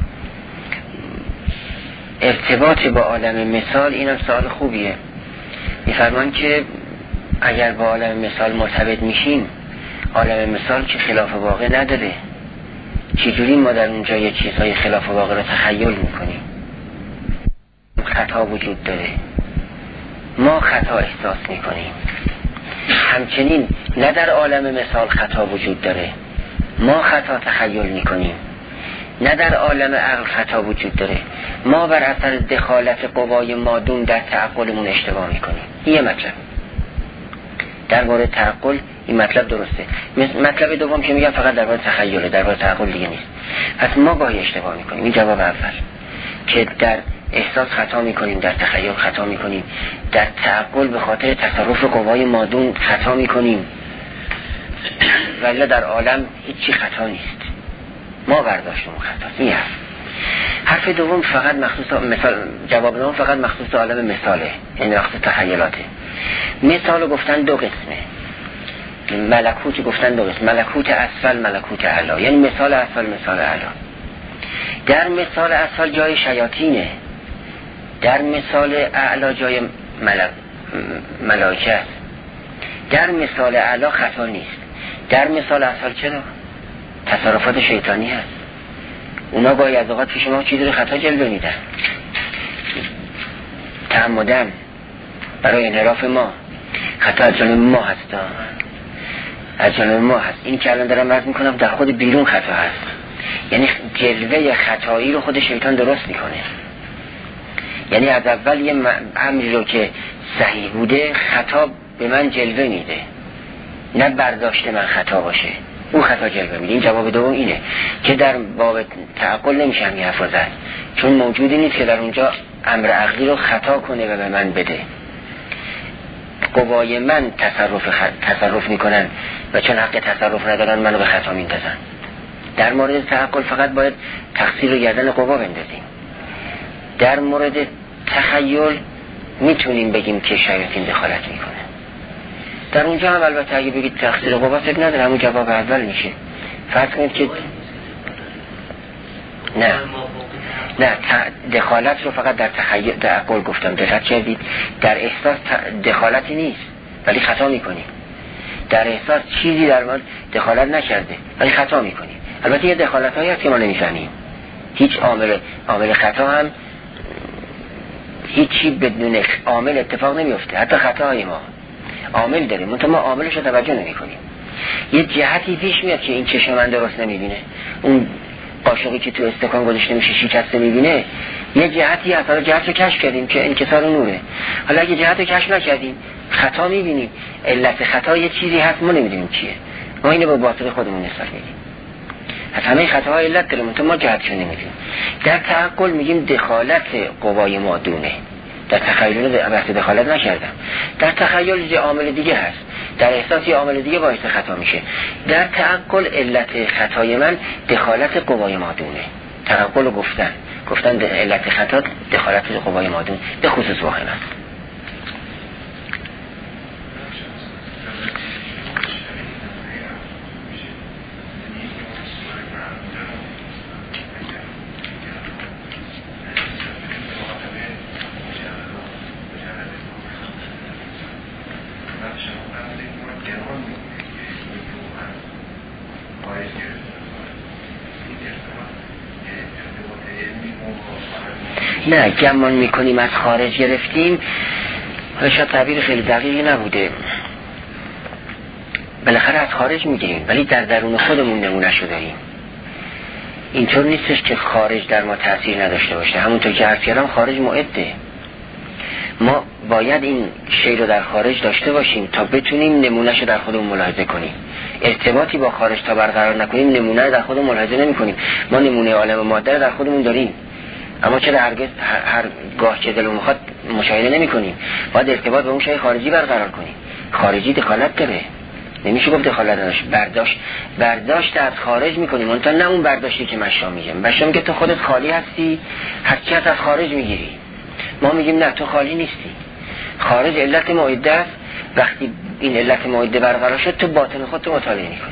ارتباط با عالم مثال اینم سوال خوبیه. میفرمان که اگر با عالم مثال مرتبط میشیم، عالم مثال که خلاف واقع نداره، چجوری ما در اونجا یه چیزهای خلاف واقع رو تخیل میکنیم؟ خطا وجود داره، ما خطا احساس میکنیم. همچنین نه در عالم مثال خطا وجود داره، ما خطا تخیل میکنیم. نه در عالم عقل خطا وجود داره، ما بر اثر دخالت قوای مادون در تعقلمون اشتباه میکنیم. یه مطلب در مورد تعقل این مطلب درسته. مطلب دوم که میگم فقط در مورد تخیله، در مورد تعقل دیگه نیست. پس ما گاهی اشتباه میکنیم. این جواب اول، که در احساس خطا میکنیم، در تخیل خطا میکنیم، در تعقل به خاطر تصرف قوای مادون خطا میکنیم، ولی در عالم هیچی خطا نیست، ما برداشتمون خطاست. این حرف حرف دوم فقط مخصوص مثال، جواب دوم فقط مخصوص عالم مثاله، یعنی مخصوص تخیلاته. مثالو گفتن دو قسمه، ملکوت گفتن دو قسم، ملکوت اسفل، ملکوت اعلی. یعنی مثال اسفل، مثال اعلی. در مثال اسفل جای شیاطینه، در مثال اعلی جای ملک ملائکه است. در مثال اعلی خطا نیست، در مثال اسفل چرا؟ تصرفات شیطانی هست. اونا گاهی از اوقات پیش ما چیزی رو خطا جلوه میدن، تعمدن، برای انحراف ما. خطا از جانب ما هست، از جانب ما هست. این که الان دارم عرض میکنم در خود بیرون خطا هست، یعنی جلوه خطایی رو خود شیطان درست میکنه. یعنی از اول یه امری رو که صحیح بوده خطا به من جلوه میده، نه برداشت من خطا باشه، اون خطا جلوه میده. این جواب دوم اینه که در باب تعقل نمیشه همین حرف زد، چون موجودی نیست که در اونجا امر عقلی رو خطا کنه و به من بده. قوای من تصرف خ... تصرف میکنن و چون حق تصرف ندارن منو به خطا میندازن. در مورد تعقل فقط باید تقصیر رو گردن قوا بندازیم. در مورد تخیل میتونیم بگیم که شیاطین دخالت میکنه. در اونجا هم البته اگه بگید تقصیر قوا فکر نداره، همون جواب اول میشه. فرض کنید که نه نه دخالت رو فقط در تخیل تعقل گفتم، دقت کردید؟ در احساس دخالتی نیست ولی خطا میکنیم. در احساس چیزی در ما دخالت نکرده ولی خطا میکنیم. البته یه دخالت هایی هست که ما نمیفهمیم. هیچ عامل عامل خطا هم هیچی بدون عامل اتفاق نمیفته. حتی خطاهای ما عامل داریم، منتها ما عاملش رو توجه نمی کنیم. یه جهتی پیش میاد که این چشم من درست نمیبینه، اون قاشقی که تو استکان گذاشته میشه شکسته میبینه، یه جهتی هست. حالا جهت رو کشف کردیم که انکسار نوره. حالا اگه جهت رو کشف نکردیم خطا میبینیم، علت خطا یه چیزی هست ما نمیدونیم چیه، ما اینو با باطل خودمون نسبت میدیم. از همه خطاها علت داره منتها ما جهتشو نمیدونیم. در تعقل میگیم دخالت قوای مادونه، در تخیل بحث دخالت نکردم. در تخیل یه عامل دیگه هست، در احساس یه عامل دیگه باعث خطا میشه. در تعقل علت خطای من دخالت قوای مادونه. تعقل رو گفتن گفتن علت خطا دخالت قوای مادون، به خصوص واقع من. نه گمان میکنیم از خارج گرفتیم، شاید تعبیر خیلی دقیقی نبوده. بالاخره از خارج میگیریم ولی در درون خودمون نمونه‌شو داریم. اینطور نیستش که خارج در ما تأثیر نداشته باشه. همونطور که عرض کردم خارج معده. ما باید این شی رو در خارج داشته باشیم تا بتونیم نمونه‌شو در خودمون ملاحظه کنیم. ارتباطی با خارج تا برقرار نکنیم نمونه رو در خودمون ملاحظه نمی‌کنیم. ما نمونه عالم ماده رو در خودمون داریم، اما چرا هرگز هر گاه که دلمون میخواد مشاهده نمی کنیم. باید ارتباط با اون شای خارجی برقرار کنیم. خارجی دخالت داره. نمیشه گفت دخالت نداشت. برداشت برداشت از خارج میکنیم، اون تا نه اون برداشتی که مشا میگم. مشا میگه تو خودت خالی هستی، هرچی از خارج میگیری. ما میگیم نه، تو خالی نیستی، خارج علت معده است. وقتی این علت معده برقرار شد، تو باطن خودت مطالعه میکنی،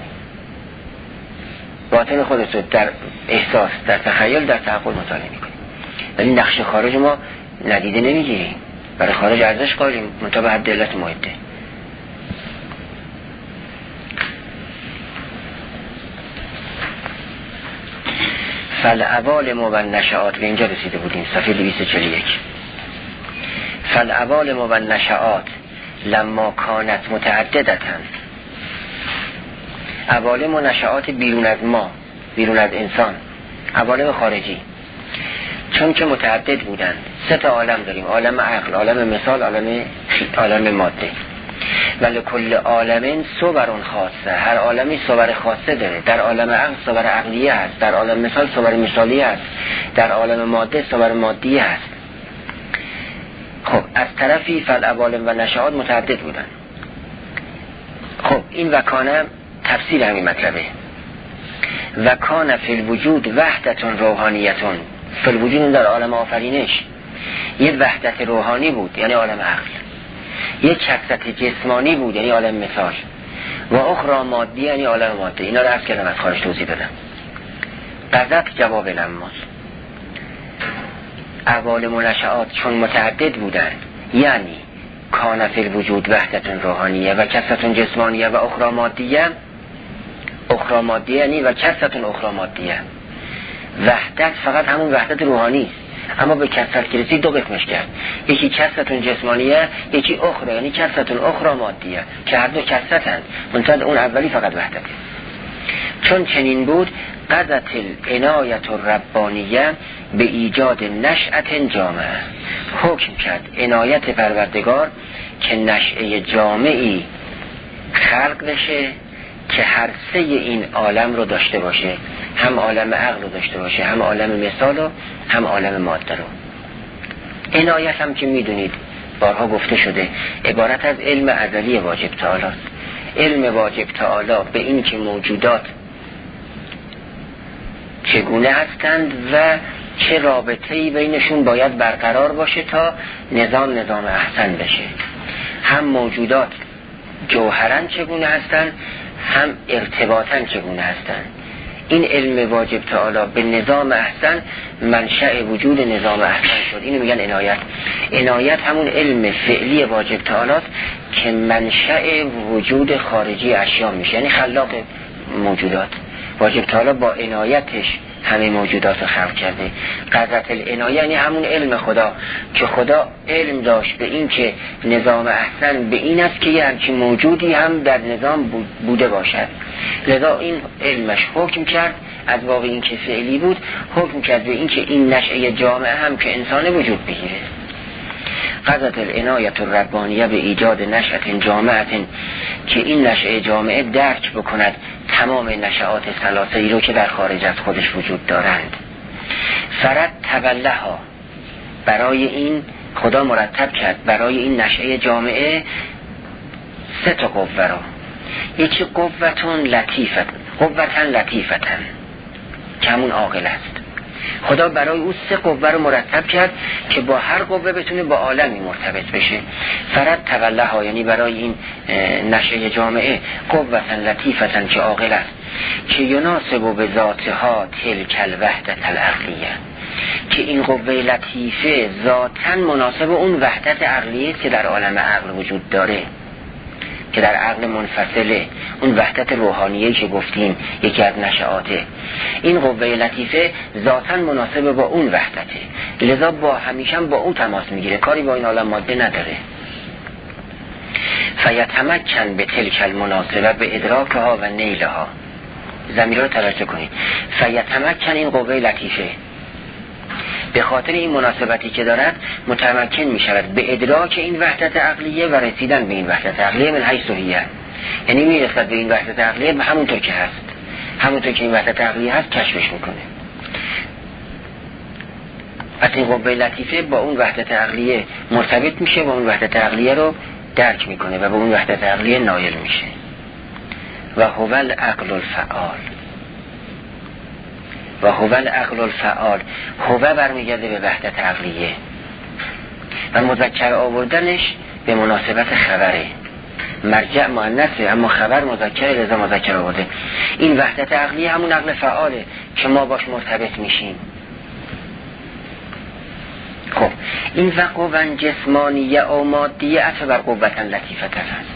باطن خودت رو در احساس، در تخیل، در تعقل مطالعه میکنی. ولی نقش خارج ما ندیده نمیگیریم، برای خارج ارزش قائلیم منتها به حد علت معده. فالعوالم و النشآت، به اینجا رسیده بودیم صفحه دویست و چهل و یک. فالعوالم و النشآت لما کانت متعددتن، عوالم و نشآت بیرون از ما، بیرون از انسان، عوالم خارجی، چون که متعدد بودن. سه تا عالم داریم، عالم عقل، عالم مثال، عالم عالم ماده. ولی کل عالم صور خاصه، هر عالمی صور خاصه داره. در عالم عقل صور عقلیه هست، در عالم مثال صور مثالیه هست، در عالم ماده صور مادیه هست. خب از طرفی فالعوالم و نشآت متعدد بودن. خب این وکانه تفسیر همین مطلبه. وکانه فی الوجود وحدتون روحانیتون، فی الوجود در عالم آفرینش یه وحدت روحانی بود یعنی عالم عقل، یه کثرت جسمانی بود یعنی عالم مثال، و اخرى مادی یعنی عالم ماده. اینا رو عرض کردم، از خارج توضیح بدم. قذف جواب لما، عوالم و نشآت چون متعدد بودن یعنی کان فی الوجود وحدت روحانیه و کثرت جسمانیه و اخرى مادیه. اخرى مادیه یعنی و کثرت اخرى مادیه. وحدت فقط همون وحدت روحانی است، اما به کثرت که رسید دو قسمش کرد، یکی کثرت جسمانیه، یکی اخرى یعنی کثرت اخرى مادیه، که هر دو کثرتن، منتها اون اولی فقط وحدته. چون چنین بود قضت العنایت الربانیه به ایجاد نشأت جامعه، حکم کرد عنایت پروردگار که نشأه جامعی خلق بشه که هر سه این عالم رو داشته باشه، هم عالم عقل رو داشته باشه، هم عالم مثال و هم عالم ماده رو. عنایت هم که میدونید بارها گفته شده عبارت از علم ازلی واجب تعالی است. علم واجب تعالی به این که موجودات چگونه هستند و چه رابطه‌ای بینشون باید برقرار باشه تا نظام نظام احسن بشه. هم موجودات جوهرن چگونه هستند، هم ارتباطن چگونه هستند. این علم واجب تعالی به نظام احسن منشأ وجود نظام احسن شد. اینو میگن عنایت. عنایت همون علم فعلی واجب تعالی است که منشأ وجود خارجی اشیا میشه، یعنی خلاق موجودات. واجب تعالی با عنایتش همه موجودات رو خلق کرده. قدرت العنایه یعنی همون علم خدا که خدا علم داشت به این که نظام احسن به این است که یه همچین موجودی هم در نظام بوده باشد. لذا این علمش حکم کرد از واقع این که فعلی بود، حکم کرد به این که این نشأه جامعه هم که انسان وجود بگیره. قضت العنایت الربانیه به ایجاد نشأت جامعه، که این نشأه جامعه درک بکند تمام نشآت ثلاثه‌ای رو که در خارج از خودش وجود دارند. فرد تولها، برای این خدا مرتب کرد برای این نشأه جامعه سه تا قوه رو. یکی قوتون لطیفت، قوتن لطیفتن که همون عاقل است. خدا برای او سه قوه رو مرتب کرد که با هر قوه بتونه با عالمی مرتبط بشه. فرد تولها یعنی برای این نشأه جامعه قوتن لطیفتن که عاقل است، که یناسب به ذاتها تلک الوحدت العقلیه، که این قوه لطیفه ذاتن مناسب اون وحدت عقلیه که در عالم عقل وجود داره، که در عقل منفصله، اون وحدت روحانیه که گفتیم یکی از نشآته. این قوه لطیفه ذاتاً مناسب با اون وحدته، لذا با همیشه با اون تماس میگیره، کاری با این عالم ماده نداره. فیتمکن به تلک المناسبه به ادراکها و نیلها. ضمیر رو توجه کنید. فیتمکن این قوه لطیفه به خاطر این مناسبتی که دارد متمکن می شود به ادراک این وحدت عقلیه و رسیدن به این وحدت عقلیه من حیث هیه، یعنی می رسد به این وحدت عقلیه به همونطور که هست، همونطور که این وحدت عقلیه هست کشفش میکنه. از این قوه لطیفه با اون وحدت عقلیه مرتبط میشه و اون وحدت عقلیه رو درک میکنه و به اون وحدت عقلیه نایل میشه. و هو العقل الفعال و هو العقل الفعال. هو برمیگرده به وحدت عقلیه و مذکر آوردنش به مناسبت خبره. مرجع مؤنثه اما خبر مذکره، لذا مذکر آورده. این وحدت عقلیه همون عقل فعاله که ما باش مرتبط میشیم. خب این و قوة جسمانیه و مادیه عطف بر قوة لطیفتن هست.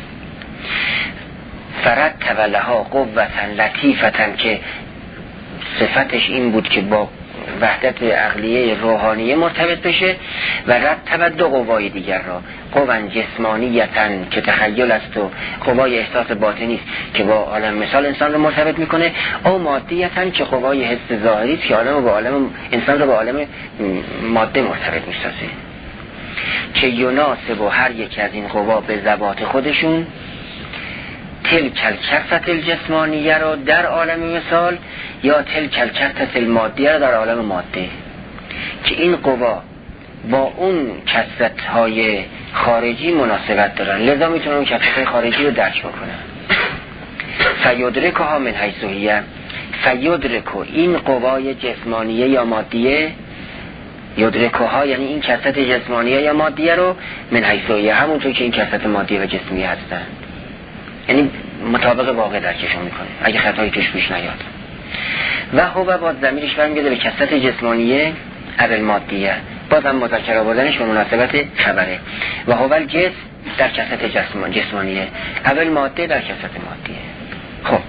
فرتب لها قوة لطیفتن که صفتش این بود که با وحدت عقلیه روحانیه مرتبط بشه و رتب دو قوای دیگر را، قوة جسمانیتن که تخیل است و قوای احساس باطنی است که با عالم مثال انسان رو مرتبط میکنه، او مادیتن که قوای حس ظاهری است که عالم با عالم انسان رو با عالم ماده مرتبط میسازه. که یناسب و هر یک از این قوا به ذوات خودشون تلک الکفت الجسمانیه رو در عالم مثال یا تلک الکفت المادیه رو در عالم ماده، که این قوا با اون کفت های خارجی مناسبت دارن، لذا میتونن اون کفت های خارجی رو درک بکنن. فیدرکها من حیث هی، فیدرکو این قوای جسمانیه یا مادیه، یدرکها یعنی این کفت جسمانیه یا مادیه رو من حیث هی، همونطور که این کفت مادیه و جسمی هستن، یعنی مطابق واقع درکشون میکنه اگه خطایی پیش پیش نیاد. و هو باز ضمیرش برمیگرده به کثرت جسمانیه اول مادیه، بازم مذکر آوردنش به مناسبت خبره. و هو الجسم در کثرت جسم جسمانیه، اول ماده در کثرت مادیه. خب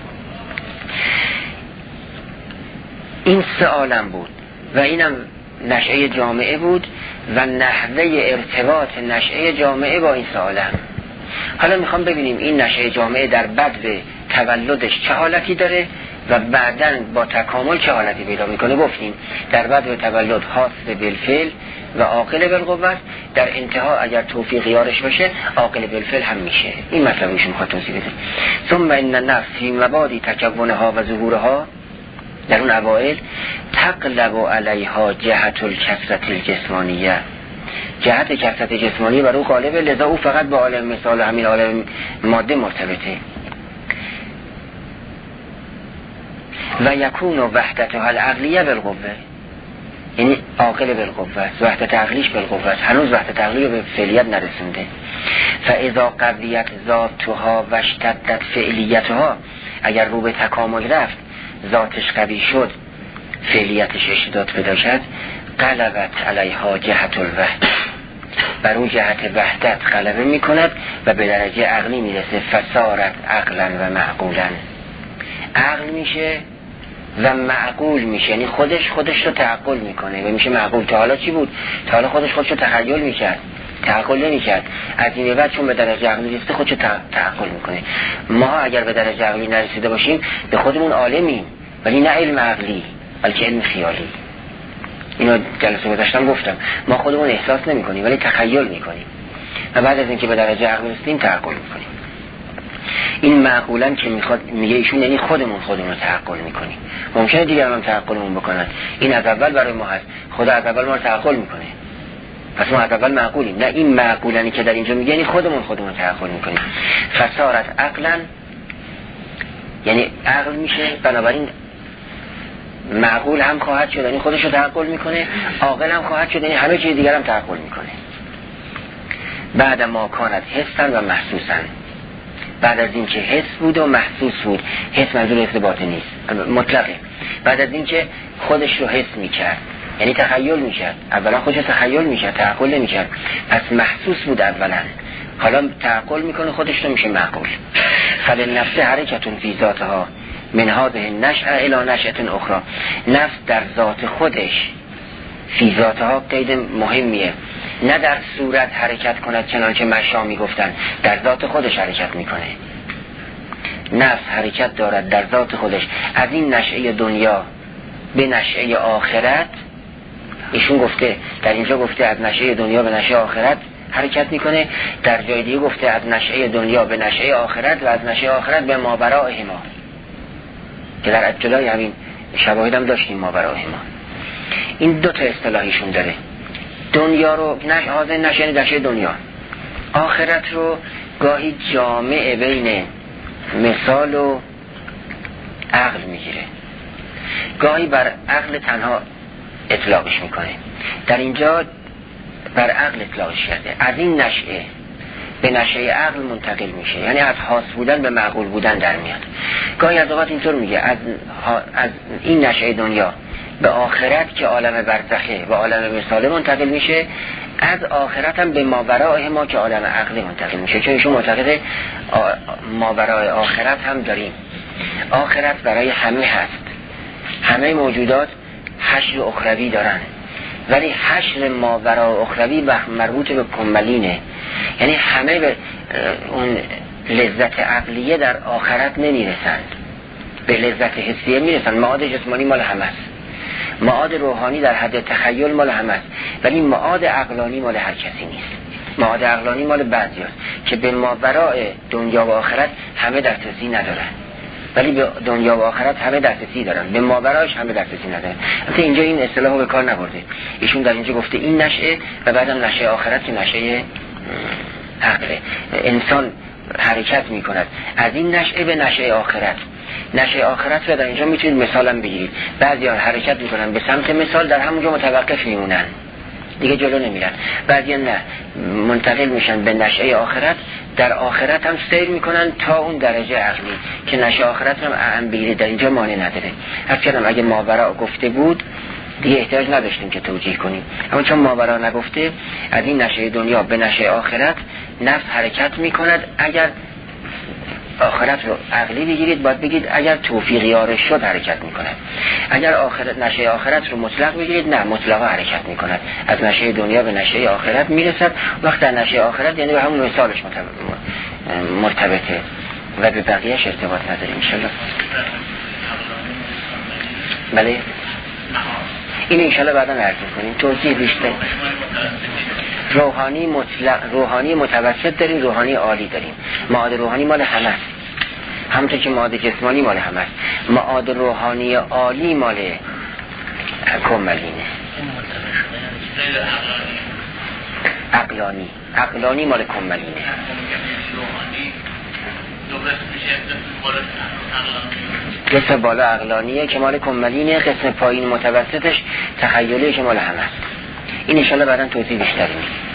این سه عالم بود و اینم نشأه جامعه بود و نحوه ارتباط نشأه جامعه با این سه عالم. حالا میخوام ببینیم این نشأه جامعه در بدو تولدش چه حالتی داره و بعداً با تکامل چه حالتی پیدا میکنه. گفتیم در بدو تولد حاصل بالفعل و عاقل بالقوه، در انتها اگر توفیق یارش باشه عاقل بالفعل هم میشه. این مطلب ایشون میخواد توضیح بده. ثم ان النفس فی مبادی تکونها و ظهورها، در اون اوائل تقلب علیها جهت الکثرت الجسمانیه، جهت کثرت جسمانی بر او غالبه، لذا او فقط با عالم مثال همین عالم ماده مرتبطه. و یکون وحدتها العقلیه بالقوه، یعنی عاقل بالقوه، وحدت عقلیش بالقوه، هنوز وحدت عقلی به فعلیت نرسونده. فاذا قویت ذاتها و اشتدت فعلیتها، اگر رو به تکامل رفت ذاتش قوی شد فعلیتش اشتداد پیدا شد، غلبت علیها جهت الوحدت، بر اون جهت وحدت غلبه میکند و به درجه عقلی میرسه. فصارت عقلا و معقولا، عقل میشه و معقول میشه، یعنی خودش خودش رو تعقل میکنه و میشه معقول. تا حالا چی بود؟ تا حالا خودش خودش رو تخیل میکرد، تعقل نمیکرد. از این بعد چون به درجه عقلی رسیده خودش رو تعقل میکنه. ما اگر به درجه عقلی نرسیده باشیم به خودمون عالمیم، ولی نه علم عقلی بلکه علم خیالی. اینو جلسه گذاشتم گفتم، ما خودمون احساس نمی کنیم ولی تخیل می کنیم و بعد از اینکه به درجه عقل رسیدیم تعقل می کنیم. این معقولا که میخواد میگه ایشون یعنی خودمون خودمون رو تعقل می کنیم. ممکنه دیگران هم تعقلمون بکنن، این از اول برای ما هست، خدا از اول ما رو تعقل میکنه، پس ما از اول معقولیم. نه، این معقولانی که در اینجا میگه یعنی خودمون خودمون رو تعقل میکنیم. فصارت عقلا یعنی عقل میشه، بنابراین معقول هم خواهد شد، یعنی خودش رو تعقل میکنه، عاقل هم خواهد شد، یعنی همه چیز دیگر هم تعقل میکنه. بعد ما کانت حسن و محسوسن، بعد از این که حس بود و محسوس بود، حس منظور حس باطنی نیست، مطلقه. بعد از این که خودش رو حس میکرد یعنی تخیل میکرد، اولا خودش تخیل میکرد، تعقل نمیکرد، پس محسوس بود اولا، حالا تعقل میکنه خودش رو، میشه معقول. فلنفس حرکتون فی ذاتها من هذه نشأه الی نشأه اخرى، نفس در ذات خودش، فی ذاتها قید مهمیه، نه در صورت حرکت کند چنانچه مشا میگفتن، در ذات خودش حرکت میکنه. نفس حرکت دارد در ذات خودش از این نشأه دنیا به نشأه آخرت. ایشون گفته در اینجا گفته از نشأه دنیا به نشأه آخرت حرکت میکنه، در جای دیگه گفته از نشأه دنیا به نشأه آخرت و از نشأه آخرت به مابرائهما، که در ابتدای همین شواهد هم داشتیم مابرائهما. این دو تا اصطلاحیشون داره، دنیا رو نشأه حاضر نشأه نشأه دنیا، آخرت رو گاهی جامع بین مثال و عقل میگیره، گاهی بر عقل تنها اطلاقش میکنه. در اینجا بر عقل اطلاقش کرده، از این نشأه به نشأه عقل منتقل میشه، یعنی از حاس بودن به معقول بودن در میاد. گاهی از اوقات اینطور میگه از, از این نشأه دنیا به آخرت که عالم برزخه و عالم مثاله منتقل میشه، از آخرت هم به ماورای ما که عالم عقلی منتقل میشه. چون ایشون معتقد ماورای آخرت هم داریم، آخرت برای همه هست، همه موجودات حشر اخروی دارن، ولی حشر ماورای اخروی مربوط به کمالینه، یعنی همه به اون لذت عقلیه در آخرت نمیرسند، به لذت حسیه میرسند. معاد جسمانی مال همه است، معاد روحانی در حد تخیل مال همه است، ولی معاد عقلانی مال هر کسی نیست. معاد عقلانی مال بعضی هست که به ماورای دنیا و آخرت همه دسترسی ندارن، ولی به دنیا و آخرت همه دسترسی دارن، به ماورایش همه دسترسی ندارن. البته اینجا این اصطلاحو به کار نبرده، ایشون در اینجا گفته این نشأه و بعدم نشأه آخرت که نشأه عقله. انسان حرکت میکند از این نشأه به نشأه آخرت. نشأه آخرت رو در اینجا میتونید مثالم بگیرید، بعضی‌ها حرکت میکنن به سمت مثال، در همونجا متوقف میمونن، دیگه جلو نمیرن. بعضیا نه، منتقل میشن به نشأه آخرت، در آخرت هم سیر میکنن تا اون درجه عقلی که نشأه آخرت هم اهم بگیره، در اینجا مانع نداره. هرچند اگه ماورا گفته بود دیگه احتیاج نداشتیم که توجیه کنیم، اما چون ماورا نگفته، از این نشأه دنیا به نشأه آخرت نفس حرکت میکند. اگر آخرت رو عقلی بگیرید باید بگید اگر توفیق یارش شد حرکت میکند. اگر آخرت نشأه آخرت رو مطلق بگیرید نه، مطلقا حرکت میکند، از نشأه دنیا به نشأه آخرت میرسد. وقت در نشأه آخرت یعنی به همون مثالش مرتبطه و به بقیهش ارتباط نداره. انشالله بله این انشالله بعدا عرض کنیم، توضیح بیشتر. روحانی مطلق، روحانی متوسط داریم، روحانی عالی داریم. معاد روحانی مال همه است، همونطور که معاد جسمانی مال همه است. معاد روحانی عالی مال کمالینه. عقلانی عقلانی مال کمالینه. قسم بالا عقلانیه که مال کمالینه، قسم پایین متوسطش تخیلیه که مال همه است. این انشالله بعدا توضیح بیشتری میدیم.